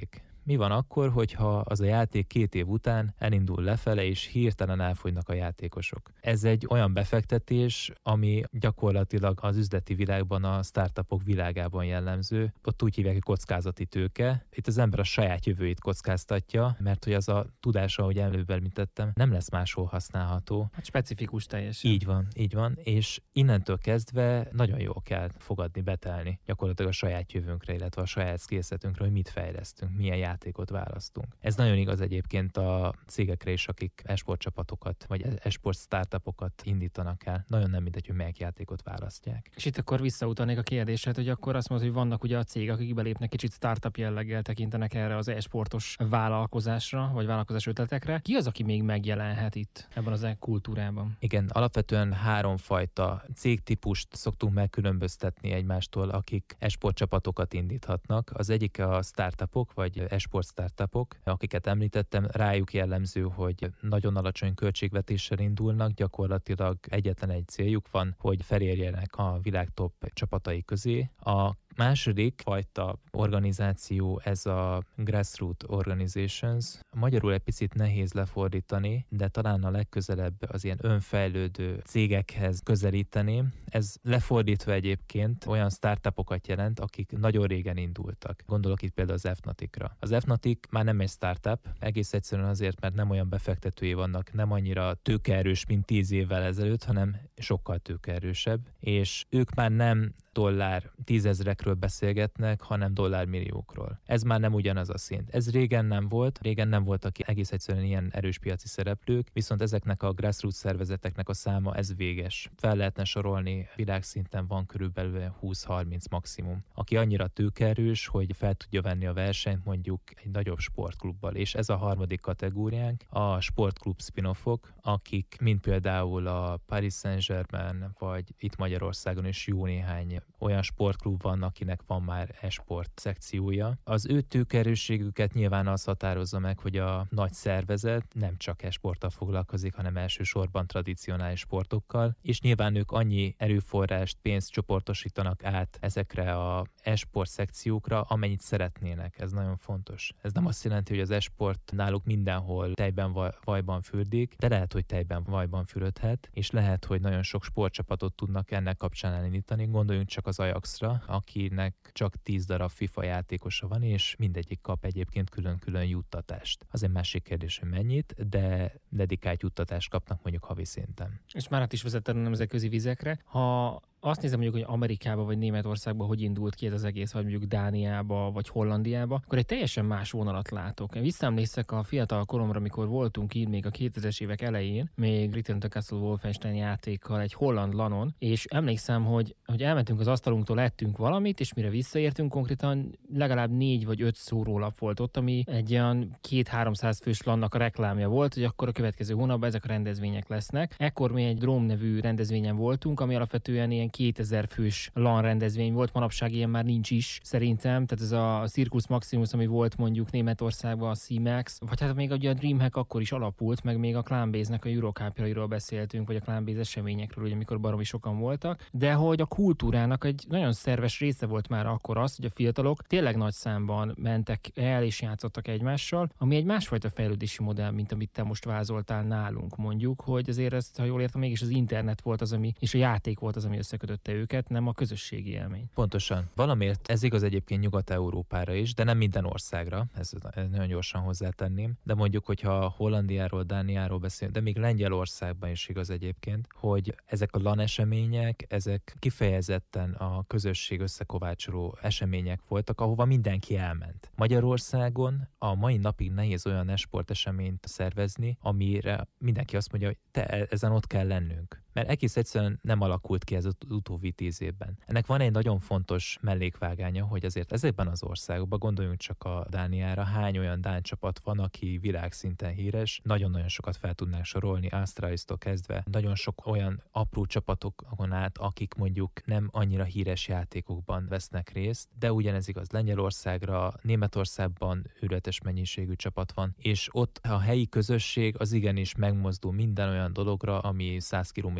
Mi van akkor, hogyha az a játék két év után elindul lefele, és hirtelen elfogynak a játékosok? Ez egy olyan befektetés, ami gyakorlatilag az üzleti világban, a startupok világában jellemző. Ott úgy hívják, hogy kockázati tőke. Itt az ember a saját jövőjét kockáztatja, mert hogy az a tudása, ahogy előbb említettem, nem lesz máshol használható. Hát specifikus teljesen. Így van, így van, és innentől kezdve nagyon jól kell fogadni, betelni gyakorlatilag a saját jövőnkre, illetve a saját skillsetünkre, hogy mit fejlesztünk, milyen játékot választunk. Ez nagyon igaz egyébként a cégekre is, akik e-sport csapatokat, vagy e-sport startupokat indítanak el. Nagyon nem mindegy, hogy melyik játékot választják. És itt akkor visszautalnék a kérdésre, hogy akkor azt mondod, hogy vannak ugye a cégek, akik belépnek, kicsit startup jelleggel tekintenek erre az e-sportos vállalkozásra, vagy vállalkozás ötletekre. Ki az, aki még megjelenhet itt ebben az e-kultúrában? Igen, alapvetően háromfajta cégtípust szoktunk megkülönböztetni egymástól, akik e-sport csapatokat indíthatnak. Az egyik a startupok, vagy e-sport startupok, akiket említettem, rájuk jellemző, hogy nagyon alacsony költségvetéssel indulnak, gyakorlatilag egyetlen egy céljuk van, hogy felérjenek a világ top csapatai közé. A második fajta organizáció ez a grassroots organizations. Magyarul egy picit nehéz lefordítani, de talán a legközelebb az ilyen önfejlődő cégekhez közelíteni. Ez lefordítva egyébként olyan startupokat jelent, akik nagyon régen indultak. Gondolok itt például az Fnatic-ra. Az Fnatic már nem egy startup, egész egyszerűen azért, mert nem olyan befektetői vannak, nem annyira tőkeerős, mint tíz évvel ezelőtt, hanem sokkal tőkeerősebb, és ők már nem dollár tízezrekről beszélgetnek, hanem dollármilliókról. Ez már nem ugyanaz a szint. Ez régen nem volt, régen nem voltak egész egyszerűen ilyen erős piaci szereplők, viszont ezeknek a grassroots szervezeteknek a száma ez véges. Fel lehetne sorolni, világszinten van körülbelül húsz-harminc maximum, aki annyira tőkeerős, hogy fel tudja venni a versenyt mondjuk egy nagyobb sportklubbal. És ez a harmadik kategóriánk, a sportklub spin-offok, akik mint például a Paris Saint-Germain, vagy itt Magyarországon is jó néhány olyan sportklub van, akinek van már e-sport szekciója. Az ő tőkeerősségüket nyilván az határozza meg, hogy a nagy szervezet nem csak e-sporttal foglalkozik, hanem elsősorban tradicionális sportokkal, és nyilván ők annyi erőforrást, pénzt csoportosítanak át ezekre a e-sport szekciókra, amennyit szeretnének. Ez nagyon fontos. Ez nem azt jelenti, hogy az e-sport náluk mindenhol tejben, vajban fürdik, de lehet, hogy tejben, vajban fürödhet, és lehet, hogy nagyon sok sportcsapatot tudnak ennek kapcsán elindítani. Gondoljunk csak az Ajaxra, akinek csak tíz darab FIFA játékosa van, és mindegyik kap egyébként külön-külön juttatást. Az egy másik kérdés, hogy mennyit, de dedikált juttatást kapnak mondjuk havi szinten. És már át is vezettem a nemzetközi vizekre. Ha azt nézem mondjuk, hogy Amerikába vagy Németországba hogy indult ki ez az egész, vagy mondjuk Dániába, vagy Hollandiába, akkor egy teljesen más vonalat látok. Én visszaemlékszek a fiatal koromra, amikor voltunk így még a kétezres évek elején, még Return to Castle Wolfenstein játékkal egy holland lanon, és emlékszem, hogy, hogy elmentünk az asztalunktól, ettünk valamit, és mire visszaértünk, konkrétan legalább négy vagy öt szórólap volt ott, ami egy olyan két-háromszáz fős lannak a reklámja volt, hogy akkor a következő hónapban ezek a rendezvények lesznek. Ekkor mi egy Dróm nevű rendezvényen voltunk, ami alapvetően ilyen kétezer fős LAN rendezvény volt, manapság ilyen már nincs is szerintem, tehát ez a Circus Maximus, ami volt mondjuk Németországban, a C-Max, vagy hát még ugye a Dreamhack akkor is alapult, meg még a Clanbase-nek a Eurocup-jairól beszéltünk, vagy a Clanbase eseményekről, ugye, amikor baromi sokan voltak, de hogy a kultúrának egy nagyon szerves része volt már akkor az, hogy a fiatalok tényleg nagy számban mentek el és játszottak egymással, ami egy másfajta fejlődési modell, mint amit te most vázoltál nálunk, mondjuk, hogy azért ezt, ha jól értem, mégis az internet volt az, ami, és a játék volt az, ami összekötötte őket, nem a közösségi élmény. Pontosan. Valamiért ez igaz egyébként Nyugat-Európára is, de nem minden országra, ezt nagyon gyorsan hozzátenném, de mondjuk, hogyha Hollandiáról, Dániáról beszélünk, de még Lengyelországban is igaz egyébként, hogy ezek a LAN események, ezek kifejezetten a közösség összekovácsoló események voltak, ahova mindenki elment. Magyarországon a mai napig nehéz olyan e-sport eseményt szervezni, amire mindenki azt mondja, hogy te ezen ott kell lennünk. Mert egész egyszerűen nem alakult ki ez az utóbbi tíz évben. Ennek van egy nagyon fontos mellékvágánya, hogy azért ezekben az országokban, gondoljunk csak a Dániára, hány olyan dán csapat van, aki világszinten híres, nagyon-nagyon sokat fel tudnánk sorolni, Astralis-tól kezdve, nagyon sok olyan apró csapatokon át, akik mondjuk nem annyira híres játékokban vesznek részt, de ugyanez igaz Lengyelországra, Németországban őrületes mennyiségű csapat van, és ott a helyi közösség az igenis megmozdul minden olyan dologra, ami száz kilométer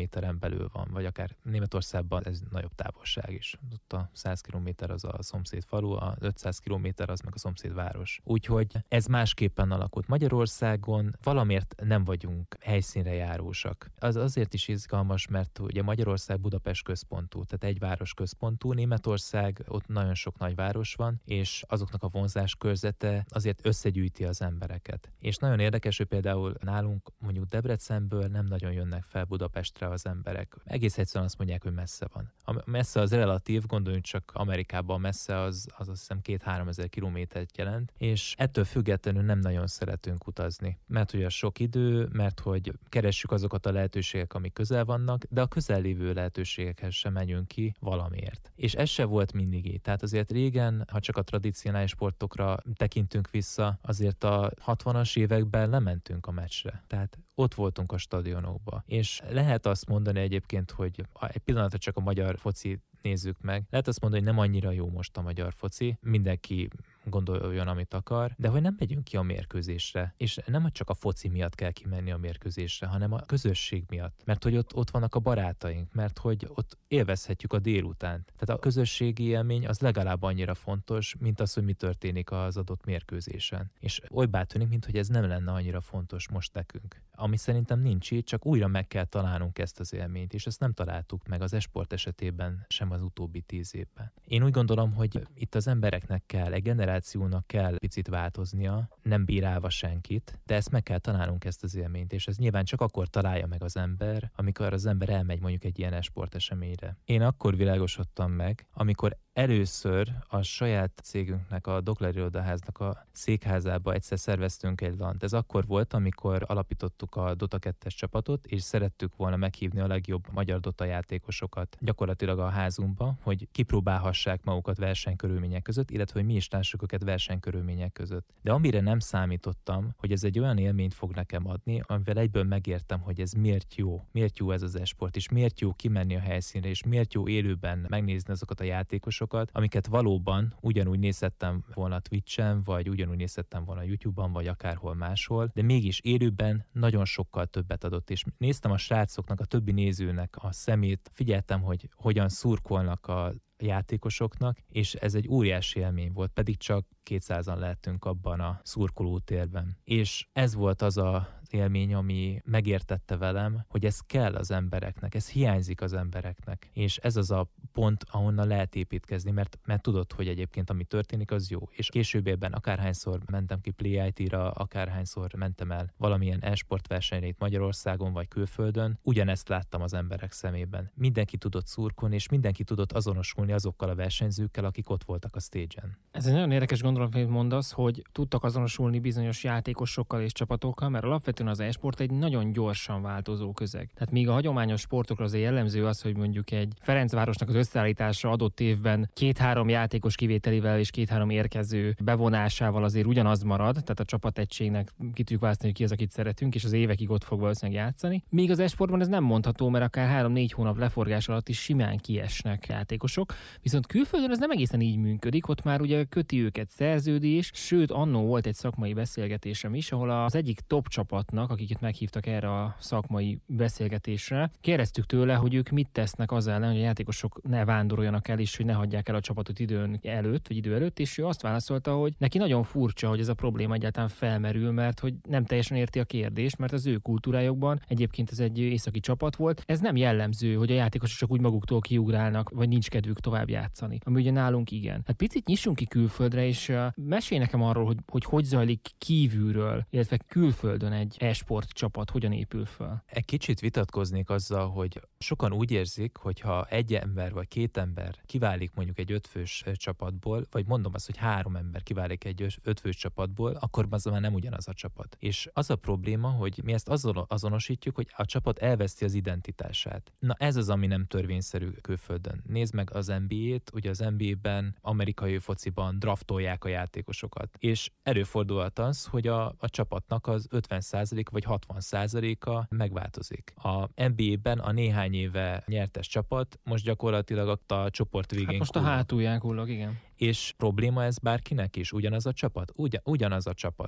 kilométeren belül van, vagy akár Németországban ez nagyobb távolság is. Ott a száz kilométer az a szomszéd falu, a ötszáz kilométer az meg a szomszéd város. Úgyhogy ez másképpen alakult. Magyarországon valamiért nem vagyunk helyszínre járósak. Az azért is izgalmas, mert ugye Magyarország Budapest központú, tehát egy város központú, Németország, ott nagyon sok nagyváros van, és azoknak a vonzás körzete azért összegyűjti az embereket. És nagyon érdekes, hogy például nálunk mondjuk Debrecenből nem nagyon jönnek fel Budapestre az emberek. Egész egyszerűen azt mondják, hogy messze van. A messze az relatív, gondoljunk csak Amerikában messze, az, az azt hiszem két-három ezer kilométert jelent, és ettől függetlenül nem nagyon szeretünk utazni. Mert hogy az sok idő, mert hogy keressük azokat a lehetőségek, amik közel vannak, de a közel lévő lehetőségekhez sem menjünk ki valamiért. És ez se volt mindig így. Tehát azért régen, ha csak a tradicionális sportokra tekintünk vissza, azért a hatvanas években lementünk a meccsre. Tehát ott voltunk a stadionokba. És lehet azt mondani egyébként, hogy egy pillanatra csak a magyar foci nézzük meg. Lehet azt mondani, hogy nem annyira jó most a magyar foci, mindenki gondoljon, amit akar, de hogy nem megyünk ki a mérkőzésre, és nem csak a foci miatt kell kimenni a mérkőzésre, hanem a közösség miatt, mert hogy ott, ott vannak a barátaink, mert hogy ott élvezhetjük a délutánt. Tehát a közösségi élmény az legalább annyira fontos, mint az, hogy mi történik az adott mérkőzésen. És olybá tűnik, mint hogy ez nem lenne annyira fontos most nekünk. Ami szerintem nincs így, csak újra meg kell találnunk ezt az élményt, és ezt nem találtuk meg az esport esetében sem az utóbbi tíz évben. Én úgy gondolom, hogy itt az embereknek kell, egy generációnak kell picit változnia, nem bírálva senkit, de ezt meg kell találnunk, ezt az élményt, és ez nyilván csak akkor találja meg az ember, amikor az ember elmegy mondjuk egy ilyen esport eseményre. Én akkor világosodtam meg, amikor először a saját cégünknek, a Dokler Irodaháznak a székházába egyszer szerveztünk egy lant. Ez akkor volt, amikor alapítottuk a Dota kettes csapatot, és szerettük volna meghívni a legjobb magyar Dota játékosokat gyakorlatilag a házunkba, hogy kipróbálhassák magukat versenykörülmények között, illetve hogy mi is lássuk őket versenykörülmények között. De amire nem számítottam, hogy ez egy olyan élményt fog nekem adni, amivel egyből megértem, hogy ez miért jó, miért jó ez az esport, és miért jó kimenni a helyszínre, és miért jó élőben megnézni azokat a játékosokat, amiket valóban ugyanúgy nézhettem volna Twitchen, vagy ugyanúgy nézhettem volna YouTube-on, vagy akárhol máshol, de mégis élőben nagyon sokkal többet adott, és néztem a srácoknak, a többi nézőnek a szemét, figyeltem, hogy hogyan szurkolnak a játékosoknak, és ez egy óriási élmény volt, pedig csak kétszázan lehetünk abban a szurkolótérben. És ez volt az a élmény, ami megértette velem, hogy ez kell az embereknek, ez hiányzik az embereknek, és ez az a pont, ahonnan lehet építkezni, mert, mert tudod, hogy egyébként ami történik, az jó. És későbbiben akárhányszor mentem ki Play i té-ra, akárhányszor mentem el valamilyen e-sport versenyre itt Magyarországon vagy külföldön, ugyanezt láttam az emberek szemében. Mindenki tudott szurkolni, és mindenki tudott azonosulni azokkal a versenyzőkkel, akik ott voltak a stage-en. Ez egy nagyon érdekes gondolat, amit mondasz, hogy tudtak azonosulni bizonyos játékosokkal és csapatokkal, mert alapvetően az e-sport egy nagyon gyorsan változó közeg. Tehát míg a hagyományos sportokra azért jellemző az, hogy mondjuk egy Ferencvárosnak az összeállítása adott évben két-három játékos kivételével és két-három érkező bevonásával azért ugyanaz marad, tehát a csapategységnek ki tudjuk választani, hogy ki az, akit szeretünk, és az évekig ott fog valószínűleg játszani. Míg az e-sportban ez nem mondható, mert akár három-négy hónap leforgás alatt is simán kiesnek játékosok. Viszont külföldön ez nem egészen így működik, ott már ugye köti őket szerződés, sőt annó volt egy szakmai beszélgetésem is, ahol az egyik top csapatnak, akiket meghívtak erre a szakmai beszélgetésre, kérdeztük tőle, hogy ők mit tesznek az ellen, hogy a játékosok ne vándoroljanak el, és hogy ne hagyják el a csapatot időn előtt, vagy idő előtt, és ő azt válaszolta, hogy neki nagyon furcsa, hogy ez a probléma egyáltalán felmerül, mert hogy nem teljesen érti a kérdést, mert az ő kultúrájukban egyébként ez egy északi csapat volt. Ez nem jellemző, hogy a játékosok csak úgy maguktól kiugrálnak, vagy nincs kedvük tovább játszani. Ami ugye nálunk igen. Hát picit nyissunk ki külföldre, és uh, mesélj nekem arról, hogy, hogy hogy zajlik kívülről, illetve külföldön egy e-sport csapat hogyan épül fel. Egy kicsit vitatkoznék azzal, hogy sokan úgy érzik, hogy ha egy ember vagy két ember kiválik mondjuk egy ötfős csapatból, vagy mondom azt, hogy három ember kiválik egy ötfős csapatból, akkor az már nem ugyanaz a csapat. És az a probléma, hogy mi ezt azonosítjuk, hogy a csapat elveszti az identitását. Na ez az, ami nem törvényszerű külföldön. Nézd meg az en bé á-t, ugye az en bé á-ben, amerikai fociban draftolják a játékosokat. És előfordulhat az, hogy a, a csapatnak az ötven százalék vagy hatvan százaléka megváltozik. A en bé á-ben a néhány éve nyertes csapat most gyakorlatilag a csoport végén hát most kullog. a hátulján kullog, igen. És probléma ez bárkinek is, ugyanaz a csapat? Ugyan, ugyanaz a csapat.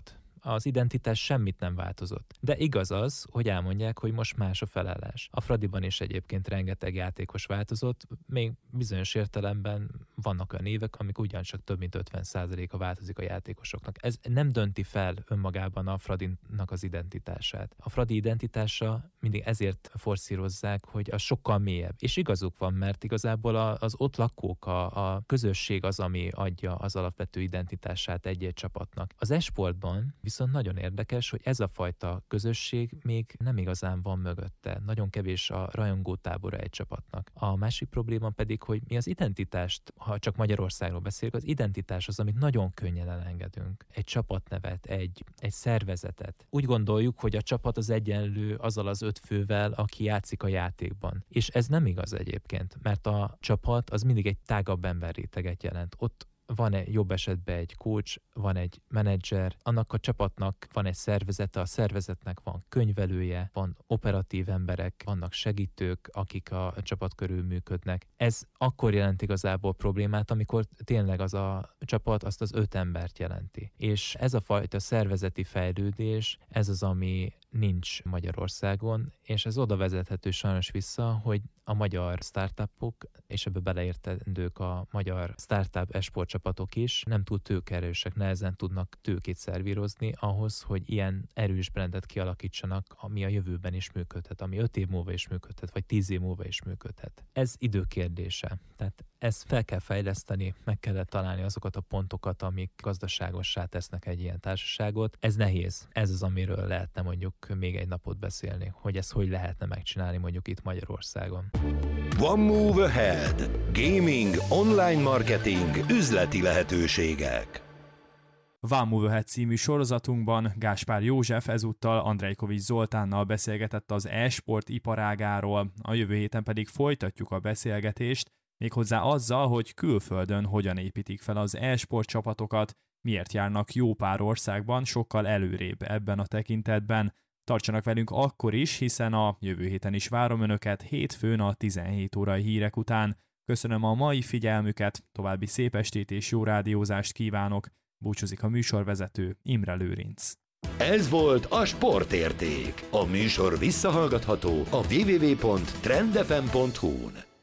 az identitás semmit nem változott. De igaz az, hogy elmondják, hogy most más a felállás. A Fradiban is egyébként rengeteg játékos változott, még bizonyos értelemben vannak olyan évek, amik ugyancsak több mint ötven százaléka változik a játékosoknak. Ez nem dönti fel önmagában a Fradinak az identitását. A Fradi identitása mindig ezért forszírozzák, hogy az sokkal mélyebb. És igazuk van, mert igazából az ott lakók, a, a közösség az, ami adja az alapvető identitását egy-egy csapatnak. Az e-sportban viszont nagyon érdekes, hogy ez a fajta közösség még nem igazán van mögötte. Nagyon kevés a rajongótábora egy csapatnak. A másik probléma pedig, hogy mi az identitást, ha csak Magyarországról beszélünk, az identitás az, amit nagyon könnyen elengedünk. Egy csapatnevet, egy, egy szervezetet. Úgy gondoljuk, hogy a csapat az egyenlő azzal az öt fővel, aki játszik a játékban. És ez nem igaz egyébként, mert a csapat az mindig egy tágabb emberréteget jelent. Ott van egy jobb esetben egy coach, van egy menedzser, annak a csapatnak van egy szervezete, a szervezetnek van könyvelője, van operatív emberek, vannak segítők, akik a csapat körül működnek. Ez akkor jelent igazából problémát, amikor tényleg az a csapat azt az öt embert jelenti. És ez a fajta szervezeti fejlődés, ez az, ami nincs Magyarországon, és ez oda vezethető sajnos vissza, hogy a magyar startupok, és ebbe beleértendők a magyar startup esport csapatok is nem túl tőkeerősek, nehezen tudnak tőkét szervírozni ahhoz, hogy ilyen erős brandet kialakítsanak, ami a jövőben is működhet, ami öt év múlva is működhet, vagy tíz év múlva is működhet. Ez idő kérdése. Tehát ezt fel kell fejleszteni, meg kellett találni azokat a pontokat, amik gazdaságossá tesznek egy ilyen társaságot. Ez nehéz. Ez az, amiről lehetne mondjuk még egy napot beszélni, hogy ezt hogy lehetne megcsinálni mondjuk itt Magyarországon. One Move Ahead. Gaming, online marketing, üzleti lehetőségek. One Move Ahead című sorozatunkban Gáspár József ezúttal Andrejkovics Zoltánnal beszélgetett az e-sport iparágáról, a jövő héten pedig folytatjuk a beszélgetést, méghozzá azzal, hogy külföldön hogyan építik fel az e-sport csapatokat, miért járnak jó pár országban sokkal előrébb ebben a tekintetben. Tartsanak velünk akkor is, hiszen a jövő héten is várom önöket hétfőn a tizenhét órai hírek után. Köszönöm a mai figyelmüket, további szép estét és jó rádiózást kívánok. Búcsúzik a műsorvezető Imre Lőrinc. Ez volt a Sportérték. A műsor visszahallgatható a double-u double-u double-u pont trend f m pont hu-n.